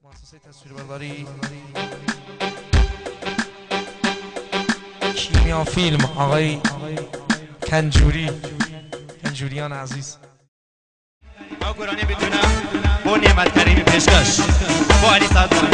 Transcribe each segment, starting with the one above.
مؤسسه تصویربرداری کیمیا فیلم آقای کنجوریان عزیز. ما گرانی بدونه با نعمت کریمی پیشکش با علی صدر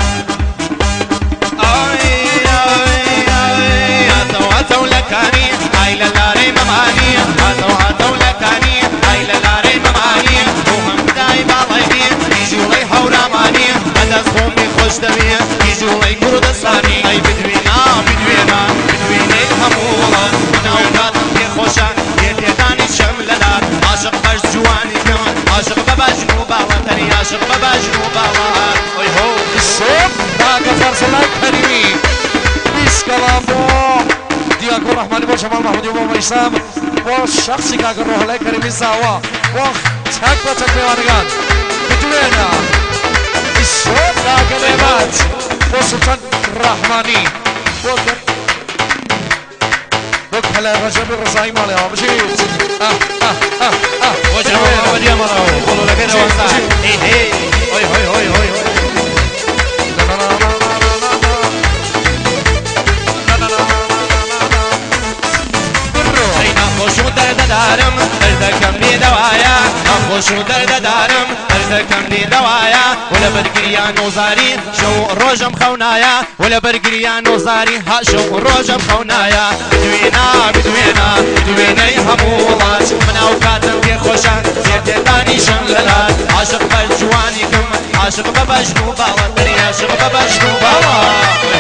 هاتو لکانی ایلا لاری ممانی هاتو لکانی ایلا لاری ممانی و هم دای باڵی ایجوڵی هەورامانی ئەدەس خۆمی خۆش دەوێ ایجوڵی کوردستانی ئەی بدوێنەی هەموو وڵات ناو کاتم پێخۆشە پێدانی شەم لەلات عاشق بەش جوانیکەم عاشق بە باژن و باڵەتەری عاشق بە باژن و باڵات ئۆی هۆ الشوق باقي فرسلاي كريمي بيسكلافو دياكو الرحماني بو شمال محمودي بو ميسام بو شخصي كاكو روح لاي كريمي زاوا بو تك وتك بيوانيغان بدوينا الشوق باقي نعمات بو سلطان الرحماني بو كلا رجب الرزاي مالي بشيت وجهه ودي مرة قولوا لك روانسان هي هوي خوشو درد دارم دردکم بی دوایا خوشو درد دارم دردکم بی دوایا ولا برگریان وزاری شو روجم خونایا ولا برگریان وزاری ها شو روجم خونایا بدوینای همولات من اوقاتم بی خوشان زیادتانی شملات عاشق بجوانی کم عاشق ببجنو بالا بری عاشق ببجنو بالا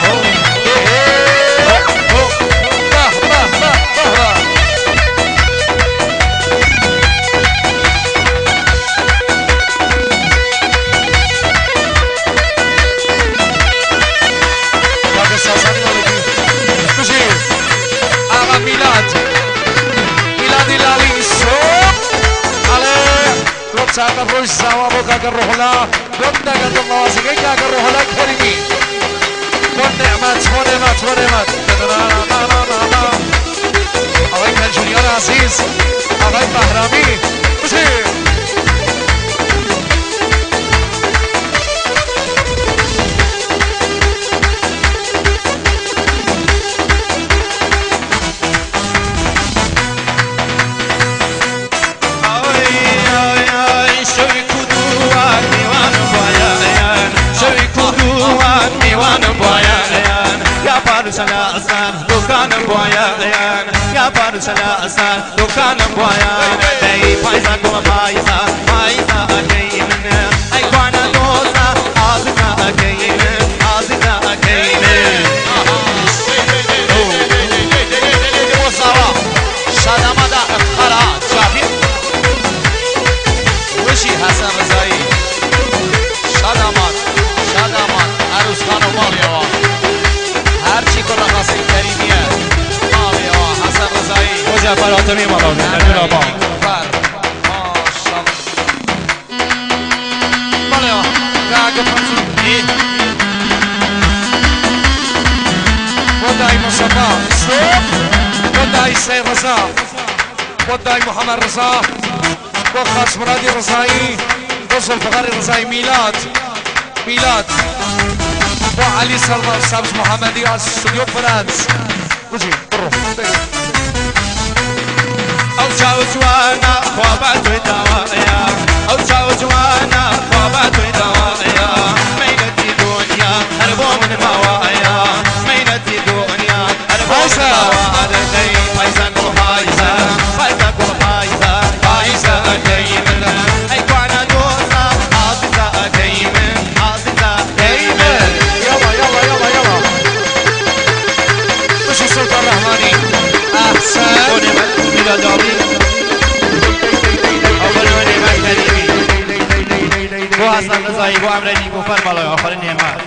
ساعة الروج زاوا بو كاكا الروحلا قمنا قد الله واسقين كاكا الروحلا كريمي ونعمت أغاي كنجونيان عزيز أغاي بهرامي بشير سلا أسان دكان بوايان يا بار سلا أسان دكان بوايان أي فايزة كم فايزة أكيمن أي قانا دوسا عازنا أكيمن وصوا شادمادا افتخارا شافي وشي حسن رزاي شادمات عروس خانو ماليوا هرچی که رقص کریمیه مالی ها حسن رضایی وجه فراتمی مرامی نور آبا ماشالله مالی ها راگه فرسون ودای مصطفى ودای سید رضا ودای محمد رضا و خاص مرادی رضایی و زلفقار رضایی میلاد وعلي سلمان سبز محمدي على استوديو فرانس وجي روح او جاوزوانا خوابات ودوايا او جاوزوانا خوابات ودوايا مينتي دنيا هربوا من موايا مينتي دنيا هربوا من موايا فايزة أكيمن أي كوانا دوسا عاززة أكيمن سلطان الرحماني أحسن ونعمت إلى داري أول ونعمت كريمي بو حسن رضایی بو امرنی بو فرمالای آخرین نعمت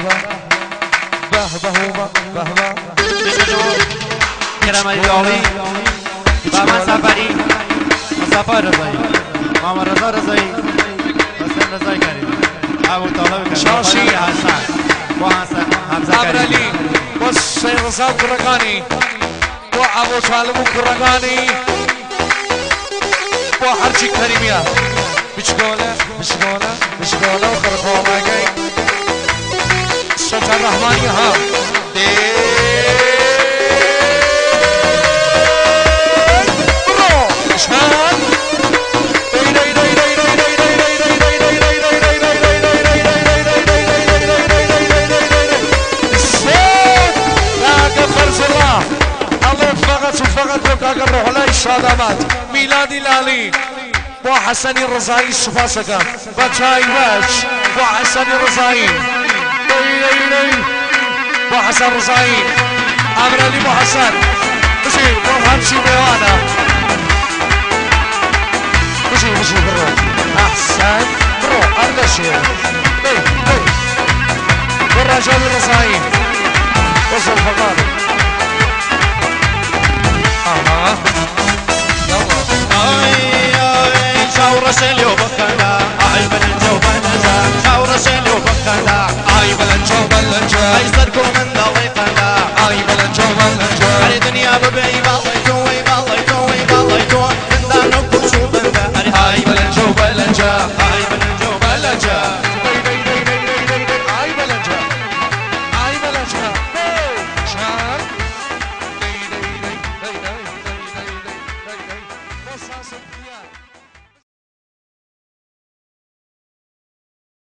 به بشجور کرم علی داوی بهمن سفری مصطفی رضایی محمد رضا رضایی حسن رضایی کریمی ابو طالب کریمی شاشی حسن بو حسن حمزه کریمی با سید رضا کرگانی با ابو طالب کرگانی با هرچی کریمیه بشگاله و خرخوامه حسني لالي بو حسني الرزاي سپاسك بچاي باش بو حسني الرزاي بو حسن رزاي عمر علي بو حسن بشي بو همشي بيوانا بشي برو احسن برو اردشي والرجال الرزاي وصل فقاري شاور شلو بخلا اي بلنجو بلنجا شاور شلو بخلا اي بلنجو بلنجا اي صدقوا من ضوي قلا اي بلنجو بلنجا على الدنيا ببعيد